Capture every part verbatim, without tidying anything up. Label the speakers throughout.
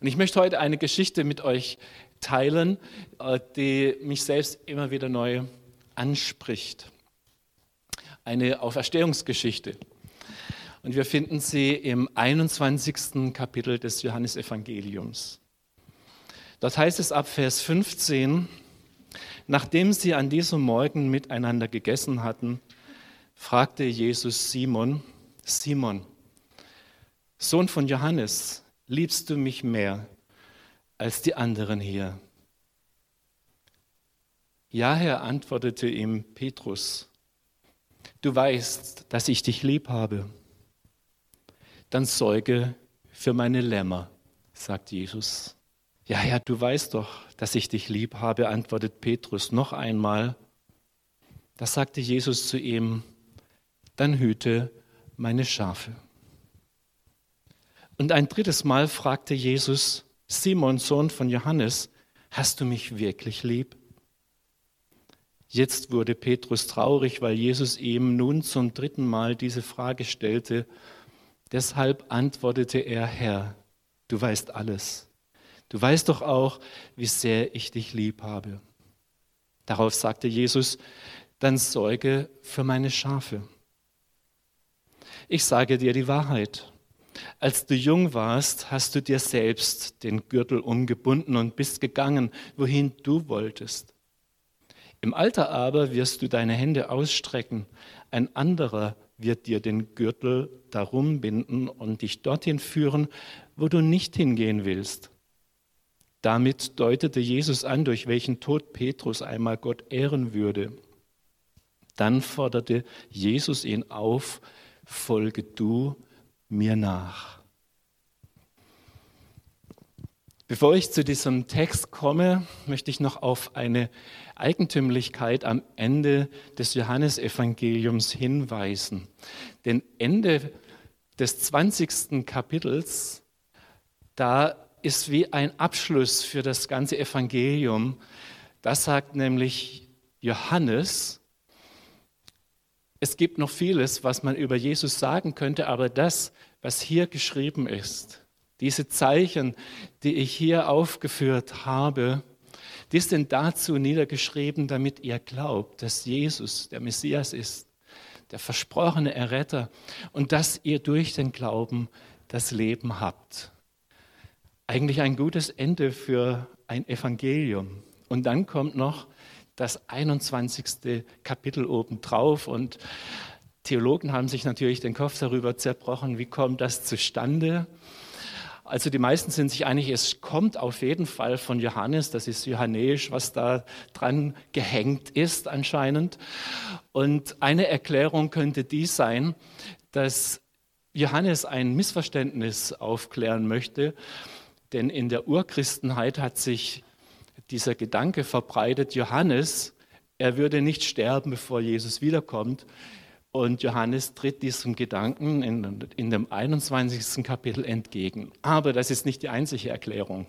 Speaker 1: Und ich möchte heute eine Geschichte mit euch teilen, die mich selbst immer wieder neu anspricht. Eine Auferstehungsgeschichte. Und wir finden sie im einundzwanzigsten Kapitel des Johannesevangeliums. Dort heißt es ab Vers fünfzehn, nachdem sie an diesem Morgen miteinander gegessen hatten, fragte Jesus Simon, Simon, Sohn von Johannes, liebst du mich mehr als die anderen hier? Ja, Herr, antwortete ihm Petrus, du weißt, dass ich dich lieb habe. Dann sorge für meine Lämmer, sagt Jesus. Ja, Herr, du weißt doch, dass ich dich lieb habe, antwortet Petrus noch einmal. Da sagte Jesus zu ihm, dann hüte meine Schafe. Und ein drittes Mal fragte Jesus, Simon, Sohn von Johannes, hast du mich wirklich lieb? Jetzt wurde Petrus traurig, weil Jesus ihm nun zum dritten Mal diese Frage stellte. Deshalb antwortete er, Herr, du weißt alles. Du weißt doch auch, wie sehr ich dich lieb habe. Darauf sagte Jesus, dann sorge für meine Schafe. Ich sage dir die Wahrheit. Als du jung warst, hast du dir selbst den Gürtel umgebunden und bist gegangen, wohin du wolltest. Im Alter aber wirst du deine Hände ausstrecken. Ein anderer wird dir den Gürtel darum binden und dich dorthin führen, wo du nicht hingehen willst. Damit deutete Jesus an, durch welchen Tod Petrus einmal Gott ehren würde. Dann forderte Jesus ihn auf, folge du mir nach. Bevor ich zu diesem Text komme, möchte ich noch auf eine Eigentümlichkeit am Ende des Johannesevangeliums hinweisen. Denn Ende des zwanzigsten Kapitels, da ist wie ein Abschluss für das ganze Evangelium. Das sagt nämlich Johannes, es gibt noch vieles, was man über Jesus sagen könnte, aber das, was hier geschrieben ist, diese Zeichen, die ich hier aufgeführt habe, die sind dazu niedergeschrieben, damit ihr glaubt, dass Jesus der Messias ist, der versprochene Erretter und dass ihr durch den Glauben das Leben habt. Eigentlich ein gutes Ende für ein Evangelium. Und dann kommt noch das einundzwanzigste Kapitel obendrauf und Theologen haben sich natürlich den Kopf darüber zerbrochen, wie kommt das zustande? Also die meisten sind sich einig, es kommt auf jeden Fall von Johannes, das ist johannäisch, was da dran gehängt ist anscheinend. Und eine Erklärung könnte die sein, dass Johannes ein Missverständnis aufklären möchte, denn in der Urchristenheit hat sich dieser Gedanke verbreitet, Johannes, er würde nicht sterben, bevor Jesus wiederkommt. Und Johannes tritt diesem Gedanken in, in dem einundzwanzigsten Kapitel entgegen. Aber das ist nicht die einzige Erklärung.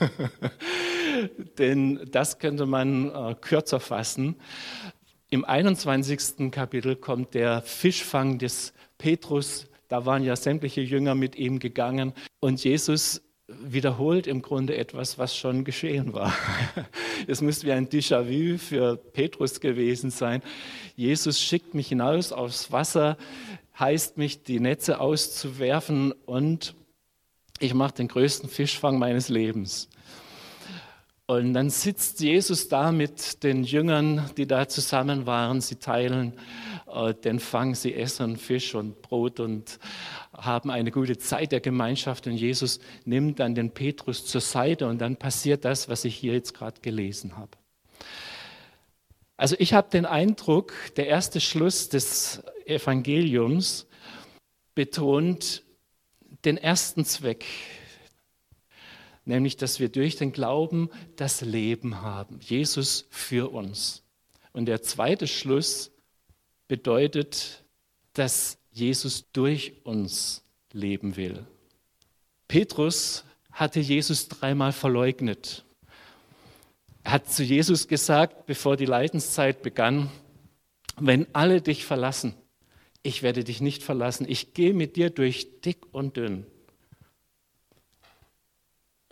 Speaker 1: Denn das könnte man äh, kürzer fassen. Im einundzwanzigsten Kapitel kommt der Fischfang des Petrus. Da waren ja sämtliche Jünger mit ihm gegangen. Und Jesus wiederholt im Grunde etwas, was schon geschehen war. Es müsste wie ein Déjà-vu für Petrus gewesen sein. Jesus schickt mich hinaus aufs Wasser, heißt mich, die Netze auszuwerfen und ich mache den größten Fischfang meines Lebens. Und dann sitzt Jesus da mit den Jüngern, die da zusammen waren. Sie teilen äh, den Fang, sie essen Fisch und Brot und haben eine gute Zeit der Gemeinschaft. Und Jesus nimmt dann den Petrus zur Seite und dann passiert das, was ich hier jetzt gerade gelesen habe. Also ich habe den Eindruck, der erste Schluss des Evangeliums betont den ersten Zweck, nämlich, dass wir durch den Glauben das Leben haben. Jesus für uns. Und der zweite Schluss bedeutet, dass Jesus durch uns leben will. Petrus hatte Jesus dreimal verleugnet. Er hat zu Jesus gesagt, bevor die Leidenszeit begann, wenn alle dich verlassen, ich werde dich nicht verlassen, ich gehe mit dir durch dick und dünn.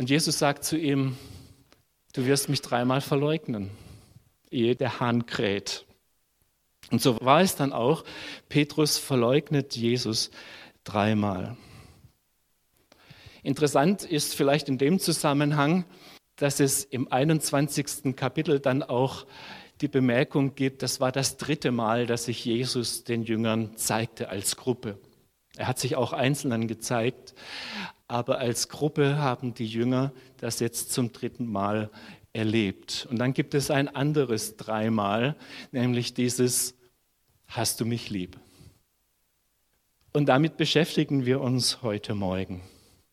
Speaker 1: Und Jesus sagt zu ihm, du wirst mich dreimal verleugnen, ehe der Hahn kräht. Und so war es dann auch. Petrus verleugnet Jesus dreimal. Interessant ist vielleicht in dem Zusammenhang, dass es im einundzwanzigsten Kapitel dann auch die Bemerkung gibt, das war das dritte Mal, dass sich Jesus den Jüngern zeigte als Gruppe. Er hat sich auch Einzelnen gezeigt, aber als Gruppe haben die Jünger das jetzt zum dritten Mal erlebt. Und dann gibt es ein anderes dreimal, nämlich dieses Hast du mich lieb? Und damit beschäftigen wir uns heute Morgen.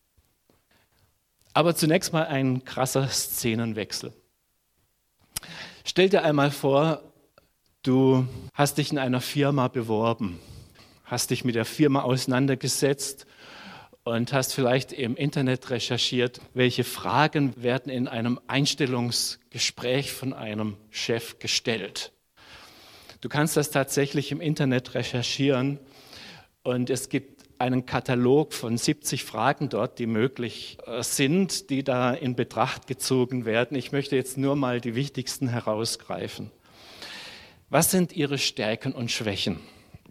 Speaker 1: Aber zunächst mal ein krasser Szenenwechsel. Stell dir einmal vor, du hast dich in einer Firma beworben, hast dich mit der Firma auseinandergesetzt und hast vielleicht im Internet recherchiert, welche Fragen werden in einem Einstellungsgespräch von einem Chef gestellt. Du kannst das tatsächlich im Internet recherchieren und es gibt einen Katalog von siebzig Fragen dort, die möglich sind, die da in Betracht gezogen werden. Ich möchte jetzt nur mal die wichtigsten herausgreifen. Was sind Ihre Stärken und Schwächen?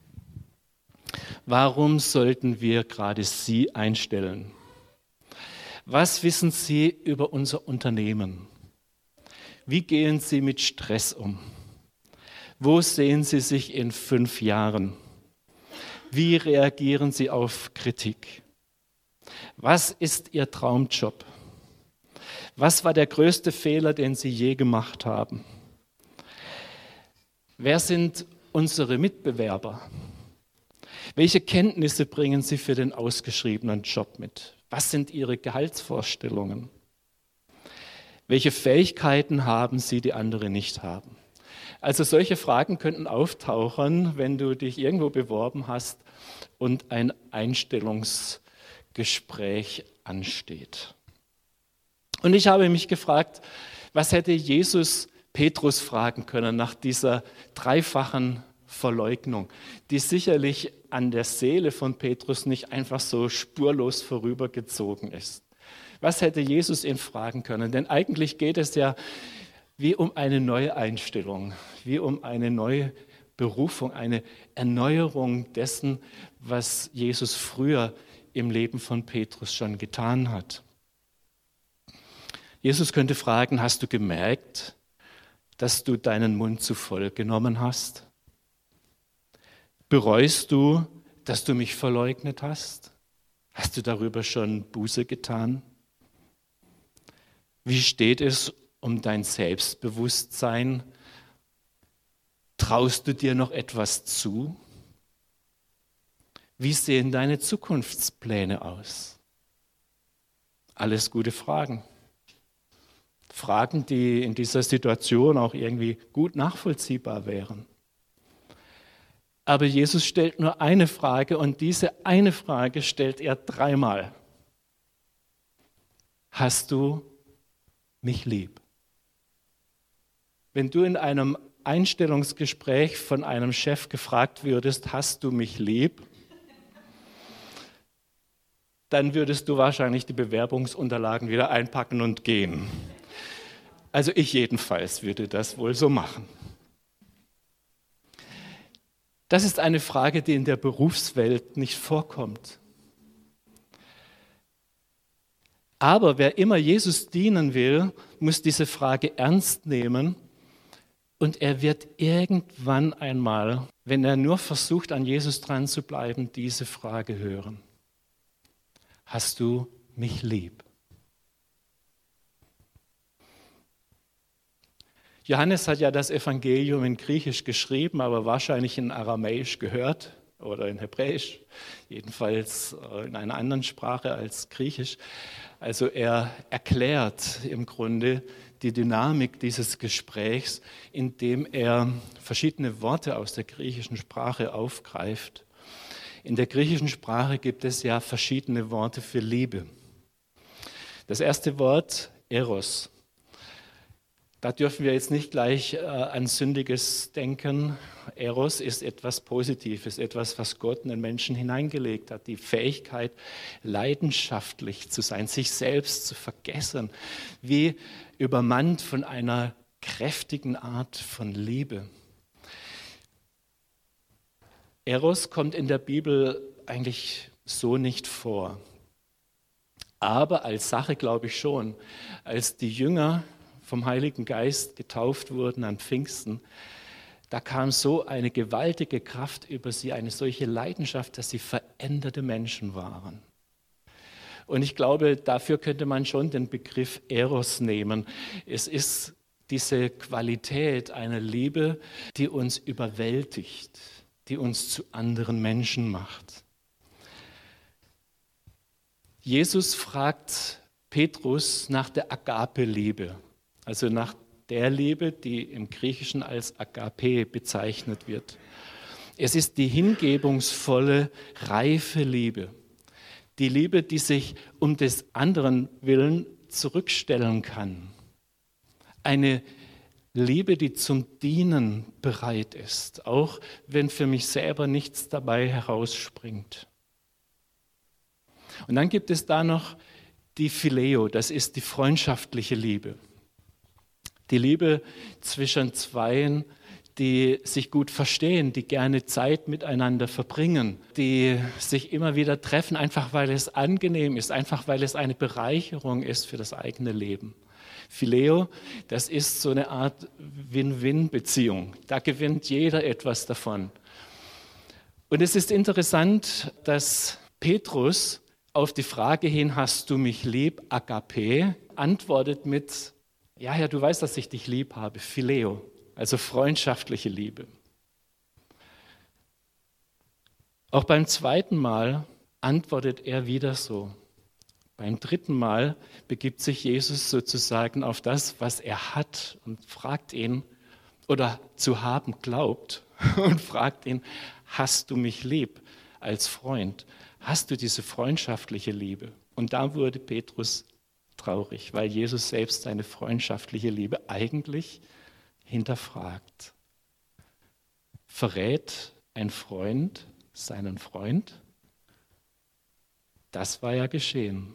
Speaker 1: Warum sollten wir gerade Sie einstellen? Was wissen Sie über unser Unternehmen? Wie gehen Sie mit Stress um? Wo sehen Sie sich in fünf Jahren? Wie reagieren Sie auf Kritik? Was ist Ihr Traumjob? Was war der größte Fehler, den Sie je gemacht haben? Wer sind unsere Mitbewerber? Welche Kenntnisse bringen Sie für den ausgeschriebenen Job mit? Was sind Ihre Gehaltsvorstellungen? Welche Fähigkeiten haben Sie, die andere nicht haben? Also solche Fragen könnten auftauchen, wenn du dich irgendwo beworben hast und ein Einstellungsgespräch ansteht. Und ich habe mich gefragt, was hätte Jesus Petrus fragen können nach dieser dreifachen Verleugnung, die sicherlich an der Seele von Petrus nicht einfach so spurlos vorübergezogen ist. Was hätte Jesus ihn fragen können? Denn eigentlich geht es ja wie um eine neue Einstellung, wie um eine neue Berufung, eine Erneuerung dessen, was Jesus früher im Leben von Petrus schon getan hat. Jesus könnte fragen, hast du gemerkt, dass du deinen Mund zu voll genommen hast? Bereust du, dass du mich verleugnet hast? Hast du darüber schon Buße getan? Wie steht es um dein Selbstbewusstsein? Traust du dir noch etwas zu? Wie sehen deine Zukunftspläne aus? Alles gute Fragen. Fragen, die in dieser Situation auch irgendwie gut nachvollziehbar wären. Aber Jesus stellt nur eine Frage und diese eine Frage stellt er dreimal. Hast du mich lieb? Wenn du in einem Einstellungsgespräch von einem Chef gefragt würdest, hast du mich lieb? Dann würdest du wahrscheinlich die Bewerbungsunterlagen wieder einpacken und gehen. Also ich jedenfalls würde das wohl so machen. Das ist eine Frage, die in der Berufswelt nicht vorkommt. Aber wer immer Jesus dienen will, muss diese Frage ernst nehmen und er wird irgendwann einmal, wenn er nur versucht, an Jesus dran zu bleiben, diese Frage hören. Hast du mich lieb? Johannes hat ja das Evangelium in Griechisch geschrieben, aber wahrscheinlich in Aramäisch gehört oder in Hebräisch, jedenfalls in einer anderen Sprache als Griechisch. Also er erklärt im Grunde die Dynamik dieses Gesprächs, indem er verschiedene Worte aus der griechischen Sprache aufgreift. In der griechischen Sprache gibt es ja verschiedene Worte für Liebe. Das erste Wort, Eros. Da dürfen wir jetzt nicht gleich äh, an Sündiges denken. Eros ist etwas Positives, etwas, was Gott in den Menschen hineingelegt hat. Die Fähigkeit, leidenschaftlich zu sein, sich selbst zu vergessen, wie übermannt von einer kräftigen Art von Liebe. Eros kommt in der Bibel eigentlich so nicht vor. Aber als Sache glaube ich schon, als die Jünger vom Heiligen Geist getauft wurden an Pfingsten, da kam so eine gewaltige Kraft über sie, eine solche Leidenschaft, dass sie veränderte Menschen waren. Und ich glaube, dafür könnte man schon den Begriff Eros nehmen. Es ist diese Qualität einer Liebe, die uns überwältigt, die uns zu anderen Menschen macht. Jesus fragt Petrus nach der Agape-Liebe. Also nach der Liebe, die im Griechischen als Agape bezeichnet wird. Es ist die hingebungsvolle, reife Liebe. Die Liebe, die sich um des anderen willen zurückstellen kann. Eine Liebe, die zum Dienen bereit ist, auch wenn für mich selber nichts dabei herausspringt. Und dann gibt es da noch die Phileo, das ist die freundschaftliche Liebe. Die Liebe zwischen Zweien, die sich gut verstehen, die gerne Zeit miteinander verbringen, die sich immer wieder treffen, einfach weil es angenehm ist, einfach weil es eine Bereicherung ist für das eigene Leben. Phileo, das ist so eine Art Win-Win-Beziehung. Da gewinnt jeder etwas davon. Und es ist interessant, dass Petrus auf die Frage hin, hast du mich lieb, Agape, antwortet mit, ja, ja, du weißt, dass ich dich lieb habe, Phileo, also freundschaftliche Liebe. Auch beim zweiten Mal antwortet er wieder so. Beim dritten Mal begibt sich Jesus sozusagen auf das, was er hat und fragt ihn, oder zu haben glaubt, und fragt ihn, hast du mich lieb als Freund? Hast du diese freundschaftliche Liebe? Und da wurde Petrus traurig, weil Jesus selbst seine freundschaftliche Liebe eigentlich hinterfragt. Verrät ein Freund seinen Freund? Das war ja geschehen.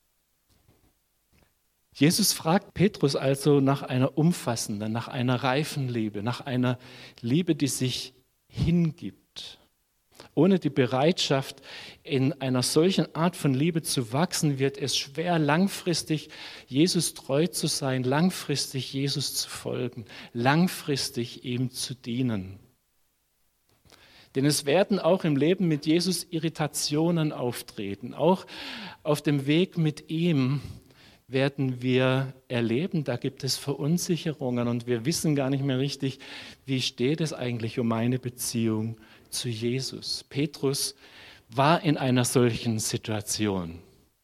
Speaker 1: Jesus fragt Petrus also nach einer umfassenden, nach einer reifen Liebe, nach einer Liebe, die sich hingibt. Ohne die Bereitschaft, in einer solchen Art von Liebe zu wachsen, wird es schwer, langfristig Jesus treu zu sein, langfristig Jesus zu folgen, langfristig ihm zu dienen. Denn es werden auch im Leben mit Jesus Irritationen auftreten. Auch auf dem Weg mit ihm werden wir erleben, da gibt es Verunsicherungen und wir wissen gar nicht mehr richtig, wie steht es eigentlich um meine Beziehung zu Jesus. Petrus war in einer solchen Situation.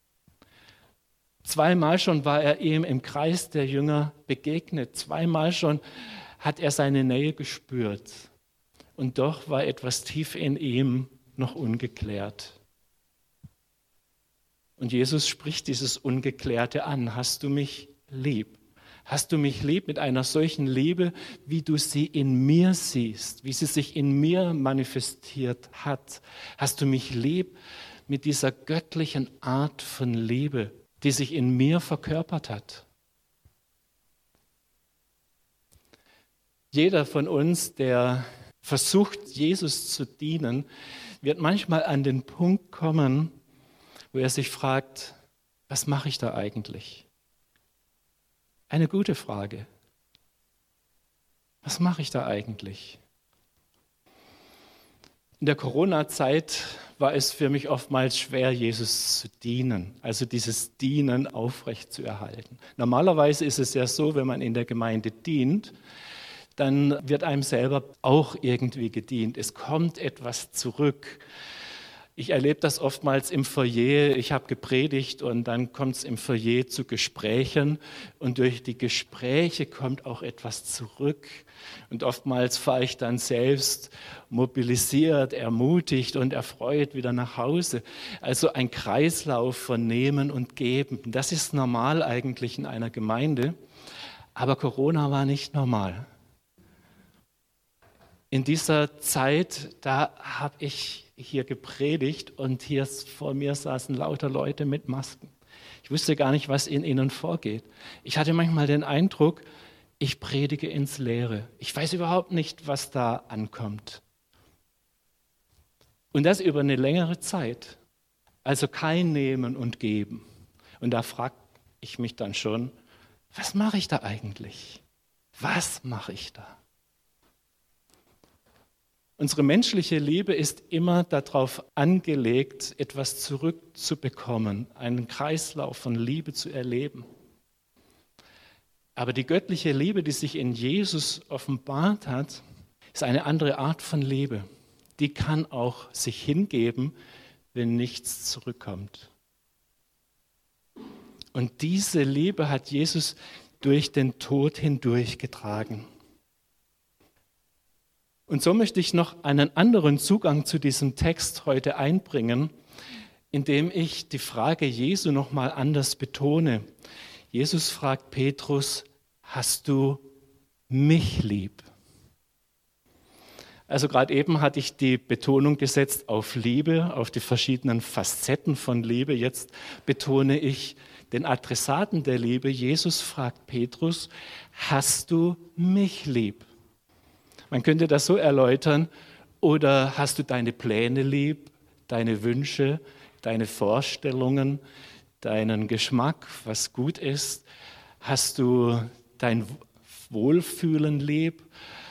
Speaker 1: Zweimal schon war er ihm im Kreis der Jünger begegnet. Zweimal schon hat er seine Nähe gespürt. Und doch war etwas tief in ihm noch ungeklärt. Und Jesus spricht dieses Ungeklärte an. Hast du mich lieb? Hast du mich lieb mit einer solchen Liebe, wie du sie in mir siehst, wie sie sich in mir manifestiert hat? Hast du mich lieb mit dieser göttlichen Art von Liebe, die sich in mir verkörpert hat? Jeder von uns, der versucht, Jesus zu dienen, wird manchmal an den Punkt kommen, wo er sich fragt, was mache ich da eigentlich? Eine gute Frage. Was mache ich da eigentlich? In der Corona-Zeit war es für mich oftmals schwer, Jesus zu dienen, also dieses Dienen aufrechtzuerhalten. Normalerweise ist es ja so, wenn man in der Gemeinde dient, dann wird einem selber auch irgendwie gedient. Es kommt etwas zurück. Ich erlebe das oftmals im Foyer. Ich habe gepredigt und dann kommt es im Foyer zu Gesprächen und durch die Gespräche kommt auch etwas zurück. Und oftmals fahre ich dann selbst mobilisiert, ermutigt und erfreut wieder nach Hause. Also ein Kreislauf von Nehmen und Geben. Das ist normal eigentlich in einer Gemeinde. Aber Corona war nicht normal. In dieser Zeit, da habe ich hier gepredigt und hier vor mir saßen lauter Leute mit Masken. Ich wusste gar nicht, was in ihnen vorgeht. Ich hatte manchmal den Eindruck, ich predige ins Leere. Ich weiß überhaupt nicht, was da ankommt. Und das über eine längere Zeit. Also kein Nehmen und Geben. Und da frage ich mich dann schon, was mache ich da eigentlich? Was mache ich da? Unsere menschliche Liebe ist immer darauf angelegt, etwas zurückzubekommen, einen Kreislauf von Liebe zu erleben. Aber die göttliche Liebe, die sich in Jesus offenbart hat, ist eine andere Art von Liebe. Die kann auch sich hingeben, wenn nichts zurückkommt. Und diese Liebe hat Jesus durch den Tod hindurchgetragen. Und so möchte ich noch einen anderen Zugang zu diesem Text heute einbringen, indem ich die Frage Jesu noch mal anders betone. Jesus fragt Petrus, hast du mich lieb? Also gerade eben hatte ich die Betonung gesetzt auf Liebe, auf die verschiedenen Facetten von Liebe. Jetzt betone ich den Adressaten der Liebe. Jesus fragt Petrus, hast du mich lieb? Man könnte das so erläutern, oder hast du deine Pläne lieb, deine Wünsche, deine Vorstellungen, deinen Geschmack, was gut ist? Hast du dein Wohlfühlen lieb?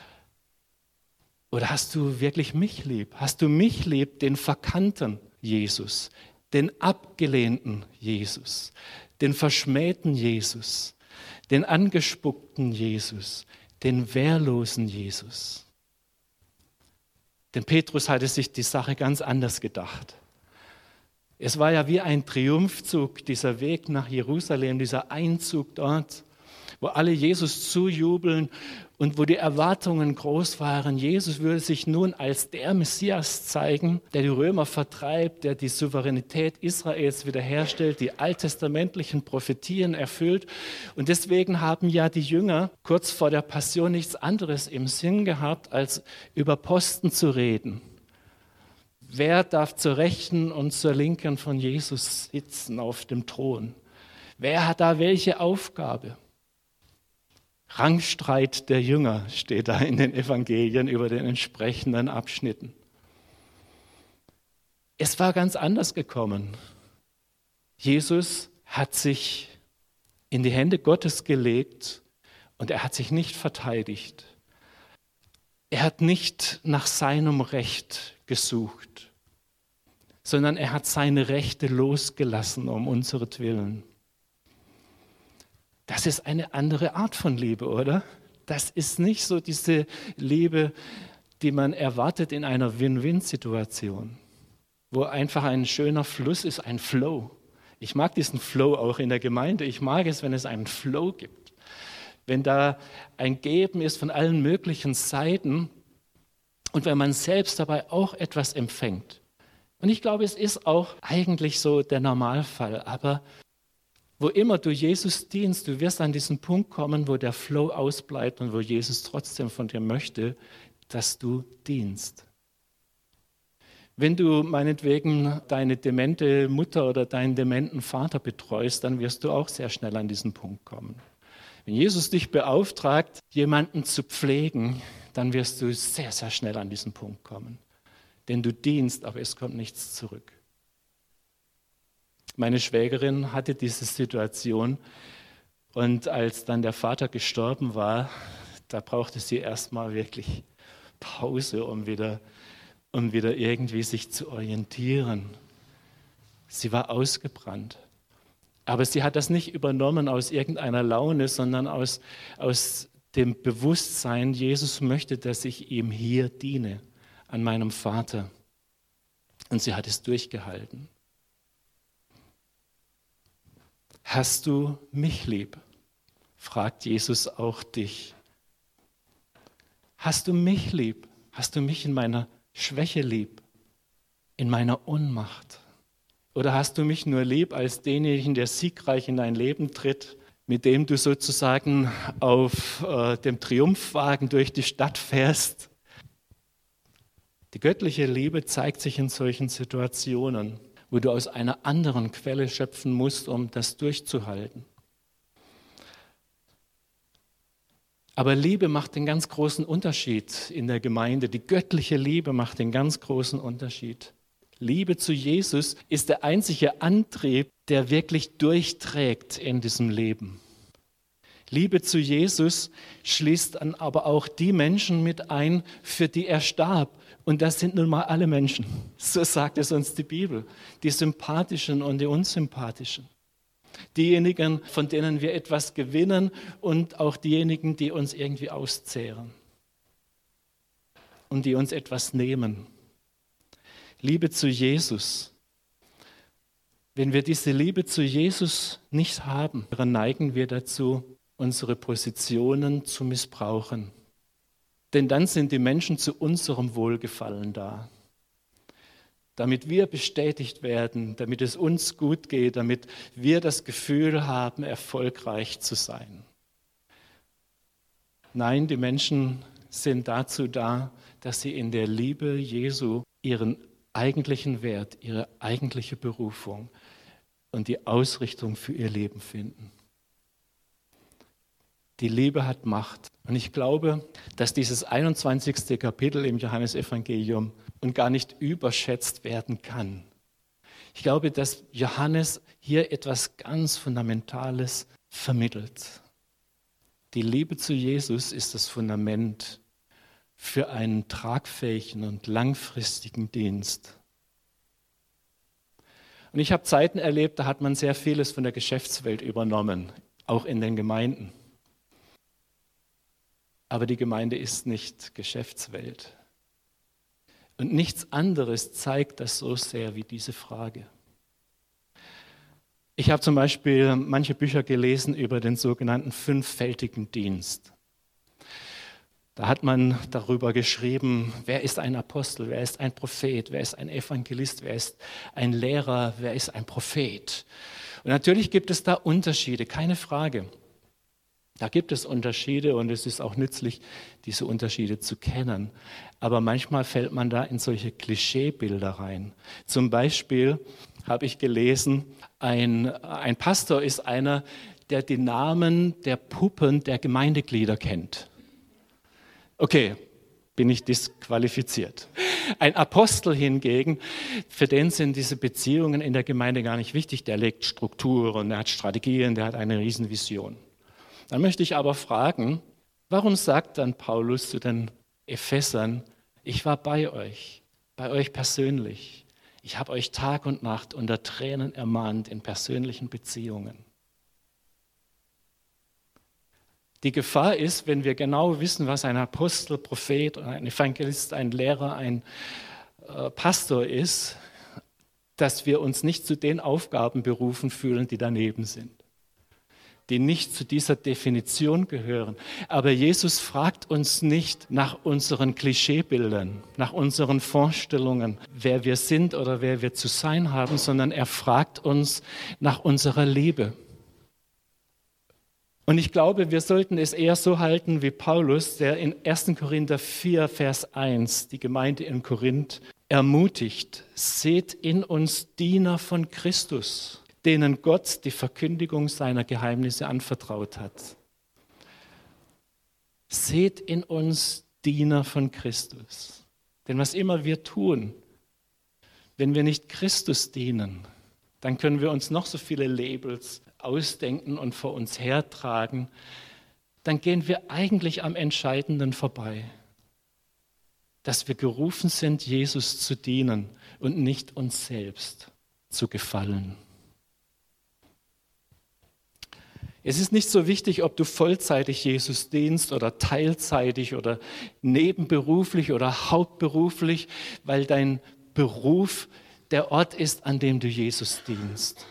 Speaker 1: Oder hast du wirklich mich lieb? Hast du mich lieb, den verkannten Jesus, den abgelehnten Jesus, den verschmähten Jesus, den angespuckten Jesus, den wehrlosen Jesus? Denn Petrus hatte sich die Sache ganz anders gedacht. Es war ja wie ein Triumphzug, dieser Weg nach Jerusalem, dieser Einzug dort, wo alle Jesus zujubeln und wo die Erwartungen groß waren. Jesus würde sich nun als der Messias zeigen, der die Römer vertreibt, der die Souveränität Israels wiederherstellt, die alttestamentlichen Prophetien erfüllt. Und deswegen haben ja die Jünger kurz vor der Passion nichts anderes im Sinn gehabt, als über Posten zu reden. Wer darf zur Rechten und zur Linken von Jesus sitzen auf dem Thron? Wer hat da welche Aufgabe? Rangstreit der Jünger steht da in den Evangelien über den entsprechenden Abschnitten. Es war ganz anders gekommen. Jesus hat sich in die Hände Gottes gelegt und er hat sich nicht verteidigt. Er hat nicht nach seinem Recht gesucht, sondern er hat seine Rechte losgelassen um unseretwillen. Das ist eine andere Art von Liebe, oder? Das ist nicht so diese Liebe, die man erwartet in einer Win-Win-Situation, wo einfach ein schöner Fluss ist, ein Flow. Ich mag diesen Flow auch in der Gemeinde. Ich mag es, wenn es einen Flow gibt. Wenn da ein Geben ist von allen möglichen Seiten und wenn man selbst dabei auch etwas empfängt. Und ich glaube, es ist auch eigentlich so der Normalfall, aber wo immer du Jesus dienst, du wirst an diesen Punkt kommen, wo der Flow ausbleibt und wo Jesus trotzdem von dir möchte, dass du dienst. Wenn du meinetwegen deine demente Mutter oder deinen dementen Vater betreust, dann wirst du auch sehr schnell an diesen Punkt kommen. Wenn Jesus dich beauftragt, jemanden zu pflegen, dann wirst du sehr, sehr schnell an diesen Punkt kommen. Denn du dienst, aber es kommt nichts zurück. Meine Schwägerin hatte diese Situation und als dann der Vater gestorben war, da brauchte sie erstmal wirklich Pause, um wieder, um wieder irgendwie sich zu orientieren. Sie war ausgebrannt. Aber sie hat das nicht übernommen aus irgendeiner Laune, sondern aus, aus dem Bewusstsein, Jesus möchte, dass ich ihm hier diene, an meinem Vater. Und sie hat es durchgehalten. Hast du mich lieb? Fragt Jesus auch dich. Hast du mich lieb? Hast du mich in meiner Schwäche lieb? In meiner Ohnmacht? Oder hast du mich nur lieb als denjenigen, der siegreich in dein Leben tritt, mit dem du sozusagen auf äh, dem Triumphwagen durch die Stadt fährst. Die göttliche Liebe zeigt sich in solchen Situationen, wo du aus einer anderen Quelle schöpfen musst, um das durchzuhalten. Aber Liebe macht den ganz großen Unterschied in der Gemeinde. Die göttliche Liebe macht den ganz großen Unterschied. Liebe zu Jesus ist der einzige Antrieb, der wirklich durchträgt in diesem Leben. Liebe zu Jesus schließt dann aber auch die Menschen mit ein, für die er starb. Und das sind nun mal alle Menschen. So sagt es uns die Bibel. Die Sympathischen und die Unsympathischen. Diejenigen, von denen wir etwas gewinnen und auch diejenigen, die uns irgendwie auszehren und die uns etwas nehmen. Liebe zu Jesus. Wenn wir diese Liebe zu Jesus nicht haben, dann neigen wir dazu, unsere Positionen zu missbrauchen. Denn dann sind die Menschen zu unserem Wohlgefallen da. Damit wir bestätigt werden, damit es uns gut geht, damit wir das Gefühl haben, erfolgreich zu sein. Nein, die Menschen sind dazu da, dass sie in der Liebe Jesu ihren eigentlichen Wert, ihre eigentliche Berufung und die Ausrichtung für ihr Leben finden. Die Liebe hat Macht. Und ich glaube, dass dieses einundzwanzigste Kapitel im Johannesevangelium und gar nicht überschätzt werden kann. Ich glaube, dass Johannes hier etwas ganz Fundamentales vermittelt. Die Liebe zu Jesus ist das Fundament für einen tragfähigen und langfristigen Dienst. Und ich habe Zeiten erlebt, da hat man sehr vieles von der Geschäftswelt übernommen, auch in den Gemeinden. Aber die Gemeinde ist nicht Geschäftswelt. Und nichts anderes zeigt das so sehr wie diese Frage. Ich habe zum Beispiel manche Bücher gelesen über den sogenannten fünffältigen Dienst. Da hat man darüber geschrieben, wer ist ein Apostel, wer ist ein Prophet, wer ist ein Evangelist, wer ist ein Lehrer, wer ist ein Prophet. Und natürlich gibt es da Unterschiede, keine Frage. Da gibt es Unterschiede und es ist auch nützlich, diese Unterschiede zu kennen. Aber manchmal fällt man da in solche Klischeebilder rein. Zum Beispiel habe ich gelesen, ein, ein Pastor ist einer, der die Namen der Puppen der Gemeindeglieder kennt. Okay, bin ich disqualifiziert. Ein Apostel hingegen, für den sind diese Beziehungen in der Gemeinde gar nicht wichtig. Der legt Strukturen, er hat Strategien, der hat eine Riesenvision. Dann möchte ich aber fragen, warum sagt dann Paulus zu den Ephesern, ich war bei euch, bei euch persönlich. Ich habe euch Tag und Nacht unter Tränen ermahnt in persönlichen Beziehungen. Die Gefahr ist, wenn wir genau wissen, was ein Apostel, Prophet, ein Evangelist, ein Lehrer, ein äh, Pastor ist, dass wir uns nicht zu den Aufgaben berufen fühlen, die daneben sind, die nicht zu dieser Definition gehören. Aber Jesus fragt uns nicht nach unseren Klischeebildern, nach unseren Vorstellungen, wer wir sind oder wer wir zu sein haben, sondern er fragt uns nach unserer Liebe. Und ich glaube, wir sollten es eher so halten wie Paulus, der in erster Korinther vier, Vers eins die Gemeinde in Korinth ermutigt, seht in uns Diener von Christus, denen Gott die Verkündigung seiner Geheimnisse anvertraut hat. Seht in uns Diener von Christus. Denn was immer wir tun, wenn wir nicht Christus dienen, dann können wir uns noch so viele Labels ausdenken und vor uns hertragen. Dann gehen wir eigentlich am Entscheidenden vorbei. Dass wir gerufen sind, Jesus zu dienen und nicht uns selbst zu gefallen. Es ist nicht so wichtig, ob du vollzeitig Jesus dienst oder teilzeitig oder nebenberuflich oder hauptberuflich, weil dein Beruf der Ort ist, an dem du Jesus dienst.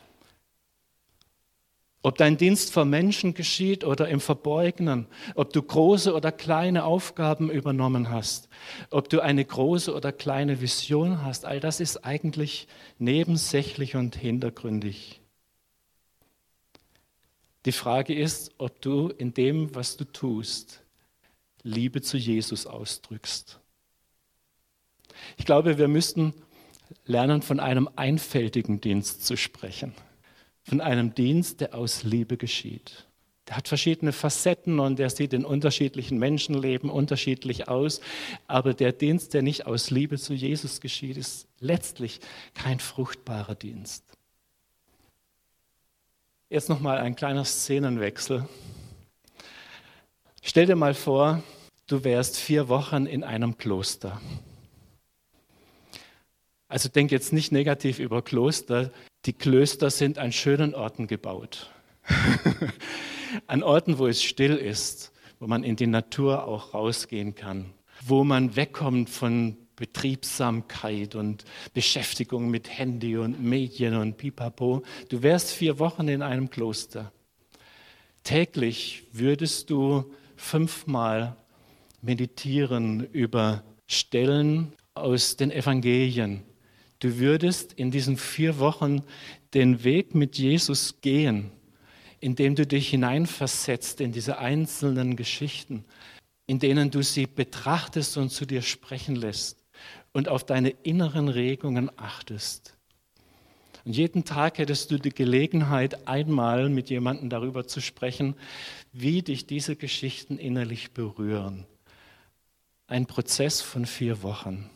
Speaker 1: Ob dein Dienst vor Menschen geschieht oder im Verborgenen, ob du große oder kleine Aufgaben übernommen hast, ob du eine große oder kleine Vision hast, all das ist eigentlich nebensächlich und hintergründig. Die Frage ist, ob du in dem, was du tust, Liebe zu Jesus ausdrückst. Ich glaube, wir müssten lernen, von einem einfältigen Dienst zu sprechen. Von einem Dienst, der aus Liebe geschieht. Der hat verschiedene Facetten und der sieht in unterschiedlichen Menschenleben unterschiedlich aus. Aber der Dienst, der nicht aus Liebe zu Jesus geschieht, ist letztlich kein fruchtbarer Dienst. Jetzt nochmal ein kleiner Szenenwechsel. Stell dir mal vor, du wärst vier Wochen in einem Kloster. Also denk jetzt nicht negativ über Kloster. Die Klöster sind an schönen Orten gebaut. An Orten, wo es still ist, wo man in die Natur auch rausgehen kann, wo man wegkommt von Betriebsamkeit und Beschäftigung mit Handy und Medien und Pipapo. Du wärst vier Wochen in einem Kloster. Täglich würdest du fünfmal meditieren über Stellen aus den Evangelien. Du würdest in diesen vier Wochen den Weg mit Jesus gehen, indem du dich hineinversetzt in diese einzelnen Geschichten, in denen du sie betrachtest und zu dir sprechen lässt und auf deine inneren Regungen achtest. Und jeden Tag hättest du die Gelegenheit, einmal mit jemandem darüber zu sprechen, wie dich diese Geschichten innerlich berühren. Ein Prozess von vier Wochen.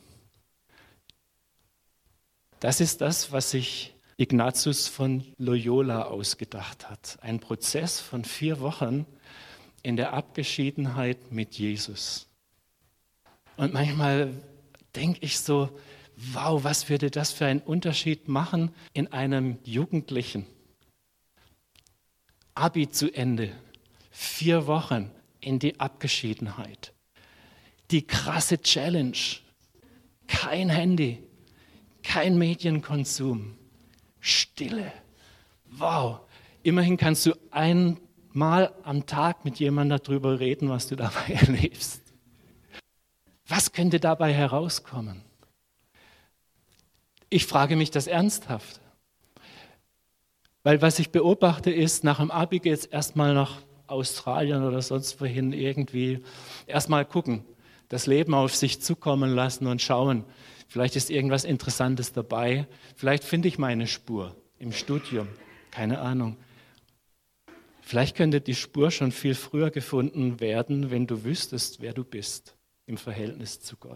Speaker 1: Das ist das, was sich Ignatius von Loyola ausgedacht hat. Ein Prozess von vier Wochen in der Abgeschiedenheit mit Jesus. Und manchmal denke ich so, wow, was würde das für einen Unterschied machen in einem Jugendlichen? Abi zu Ende, vier Wochen in die Abgeschiedenheit. Die krasse Challenge, kein Handy, kein Medienkonsum. Stille. Wow. Immerhin kannst du einmal am Tag mit jemandem darüber reden, was du dabei erlebst. Was könnte dabei herauskommen? Ich frage mich das ernsthaft. Weil was ich beobachte ist, nach dem Abi geht es erstmal nach Australien oder sonst wohin irgendwie. Erstmal gucken, das Leben auf sich zukommen lassen und schauen. Vielleicht ist irgendwas Interessantes dabei. Vielleicht finde ich meine Spur im Studium. Keine Ahnung. Vielleicht könnte die Spur schon viel früher gefunden werden, wenn du wüsstest, wer du bist im Verhältnis zu Gott.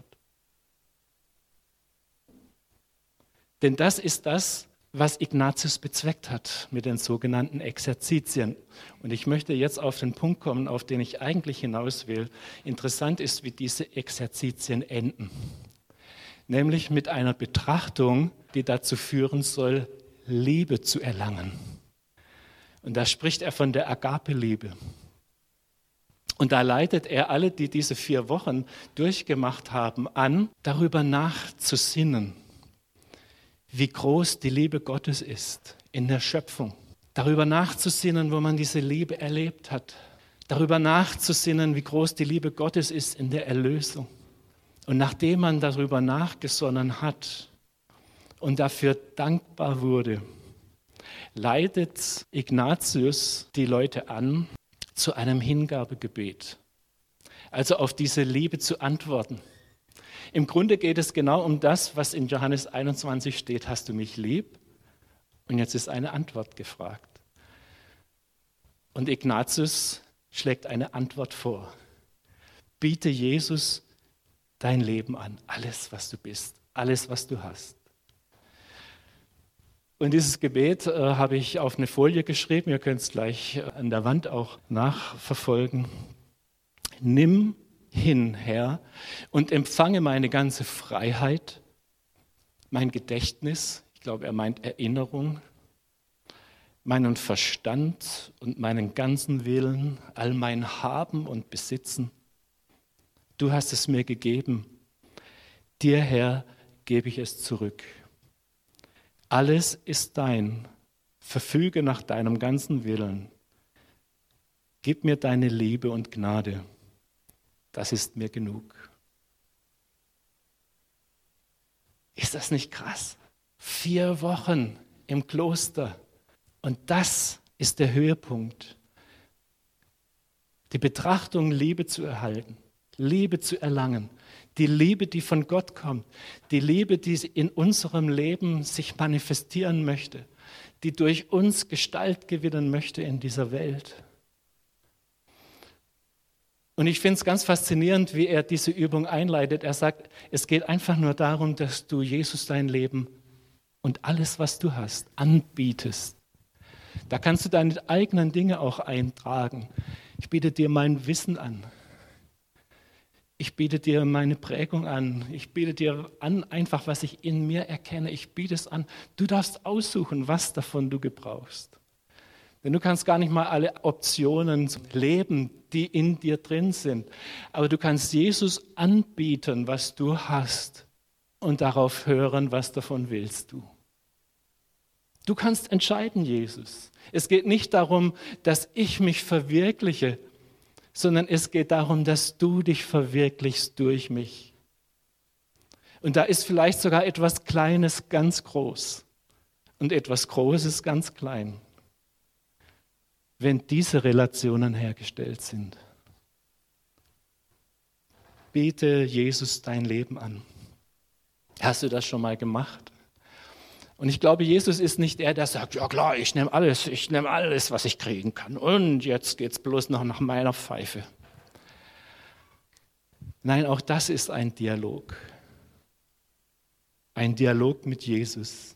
Speaker 1: Denn das ist das, was Ignatius bezweckt hat mit den sogenannten Exerzitien. Und ich möchte jetzt auf den Punkt kommen, auf den ich eigentlich hinaus will. Interessant ist, wie diese Exerzitien enden. Nämlich mit einer Betrachtung, die dazu führen soll, Liebe zu erlangen. Und da spricht er von der Agape-Liebe. Und da leitet er alle, die diese vier Wochen durchgemacht haben, an, darüber nachzusinnen, wie groß die Liebe Gottes ist in der Schöpfung. Darüber nachzusinnen, wo man diese Liebe erlebt hat. Darüber nachzusinnen, wie groß die Liebe Gottes ist in der Erlösung. Und nachdem man darüber nachgesonnen hat und dafür dankbar wurde, leitet Ignatius die Leute an zu einem Hingabegebet. Also auf diese Liebe zu antworten. Im Grunde geht es genau um das, was in Johannes einundzwanzig steht. Hast du mich lieb? Und jetzt ist eine Antwort gefragt. Und Ignatius schlägt eine Antwort vor. Biete Jesus dein Leben an, alles, was du bist, alles, was du hast. Und dieses Gebet äh, habe ich auf eine Folie geschrieben, ihr könnt es gleich an der Wand auch nachverfolgen. Nimm hin, Herr, und empfange meine ganze Freiheit, mein Gedächtnis, ich glaube, er meint Erinnerung, meinen Verstand und meinen ganzen Willen, all mein Haben und Besitzen. Du hast es mir gegeben. Dir, Herr, gebe ich es zurück. Alles ist dein. Verfüge nach deinem ganzen Willen. Gib mir deine Liebe und Gnade. Das ist mir genug. Ist das nicht krass? Vier Wochen im Kloster und das ist der Höhepunkt. Die Betrachtung, Liebe zu erhalten, Liebe zu erlangen, die Liebe, die von Gott kommt, die Liebe, die in unserem Leben sich manifestieren möchte, die durch uns Gestalt gewinnen möchte in dieser Welt. Und ich finde es ganz faszinierend, wie er diese Übung einleitet. Er sagt, es geht einfach nur darum, dass du Jesus dein Leben und alles, was du hast, anbietest. Da kannst du deine eigenen Dinge auch eintragen. Ich biete dir mein Wissen an. Ich biete dir meine Prägung an. Ich biete dir an, einfach was ich in mir erkenne. Ich biete es an. Du darfst aussuchen, was davon du gebrauchst. Denn du kannst gar nicht mal alle Optionen leben, die in dir drin sind. Aber du kannst Jesus anbieten, was du hast und darauf hören, was davon willst du. Du kannst entscheiden, Jesus. Es geht nicht darum, dass ich mich verwirkliche, sondern es geht darum, dass du dich verwirklichst durch mich. Und da ist vielleicht sogar etwas Kleines ganz groß und etwas Großes ganz klein, wenn diese Relationen hergestellt sind. Biete Jesus dein Leben an. Hast du das schon mal gemacht? Und ich glaube, Jesus ist nicht der, der sagt, ja klar, ich nehme alles, ich nehme alles, was ich kriegen kann. Und jetzt geht es bloß noch nach meiner Pfeife. Nein, auch das ist ein Dialog. Ein Dialog mit Jesus.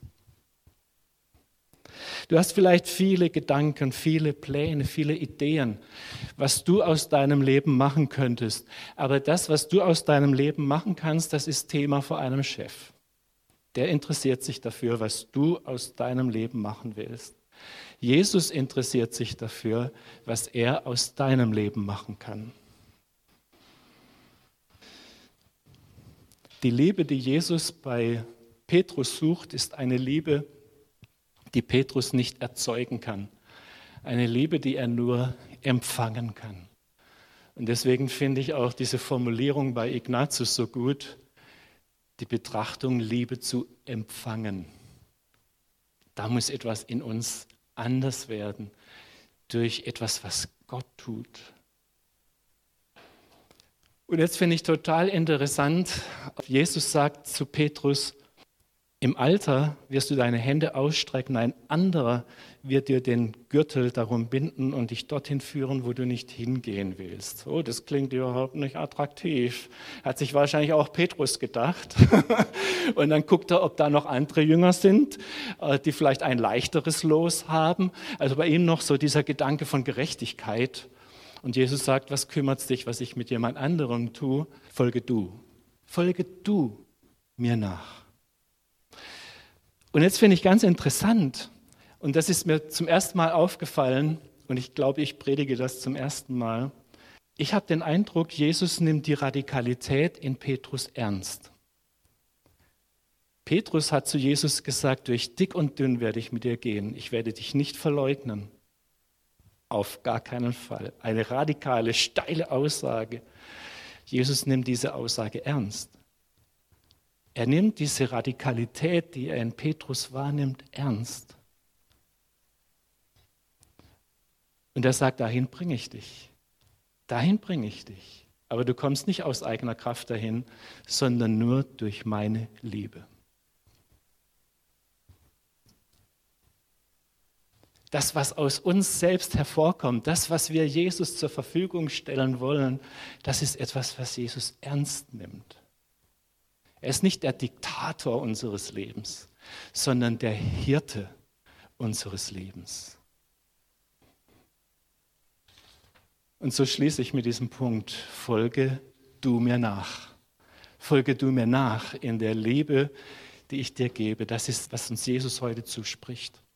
Speaker 1: Du hast vielleicht viele Gedanken, viele Pläne, viele Ideen, was du aus deinem Leben machen könntest. Aber das, was du aus deinem Leben machen kannst, das ist Thema vor einem Chef. Der interessiert sich dafür, was du aus deinem Leben machen willst. Jesus interessiert sich dafür, was er aus deinem Leben machen kann. Die Liebe, die Jesus bei Petrus sucht, ist eine Liebe, die Petrus nicht erzeugen kann. Eine Liebe, die er nur empfangen kann. Und deswegen finde ich auch diese Formulierung bei Ignatius so gut, die Betrachtung, Liebe zu empfangen. Da muss etwas in uns anders werden, durch etwas, was Gott tut. Und jetzt finde ich total interessant, Jesus sagt zu Petrus, im Alter wirst du deine Hände ausstrecken, ein anderer wird dir den Gürtel darum binden und dich dorthin führen, wo du nicht hingehen willst. Oh, das klingt überhaupt nicht attraktiv. Hat sich wahrscheinlich auch Petrus gedacht. Und dann guckt er, ob da noch andere Jünger sind, die vielleicht ein leichteres Los haben. Also bei ihm noch so dieser Gedanke von Gerechtigkeit. Und Jesus sagt, was kümmert es dich, was ich mit jemand anderem tue? Folge du. Folge du mir nach. Und jetzt finde ich ganz interessant, und das ist mir zum ersten Mal aufgefallen, und ich glaube, ich predige das zum ersten Mal, ich habe den Eindruck, Jesus nimmt die Radikalität in Petrus ernst. Petrus hat zu Jesus gesagt, durch dick und dünn werde ich mit dir gehen, ich werde dich nicht verleugnen. Auf gar keinen Fall. Eine radikale, steile Aussage. Jesus nimmt diese Aussage ernst. Er nimmt diese Radikalität, die er in Petrus wahrnimmt, ernst. Und er sagt, dahin bringe ich dich. Dahin bringe ich dich. Aber du kommst nicht aus eigener Kraft dahin, sondern nur durch meine Liebe. Das, was aus uns selbst hervorkommt, das, was wir Jesus zur Verfügung stellen wollen, das ist etwas, was Jesus ernst nimmt. Er ist nicht der Diktator unseres Lebens, sondern der Hirte unseres Lebens. Und so schließe ich mit diesem Punkt, folge du mir nach. Folge du mir nach in der Liebe, die ich dir gebe. Das ist, was uns Jesus heute zuspricht.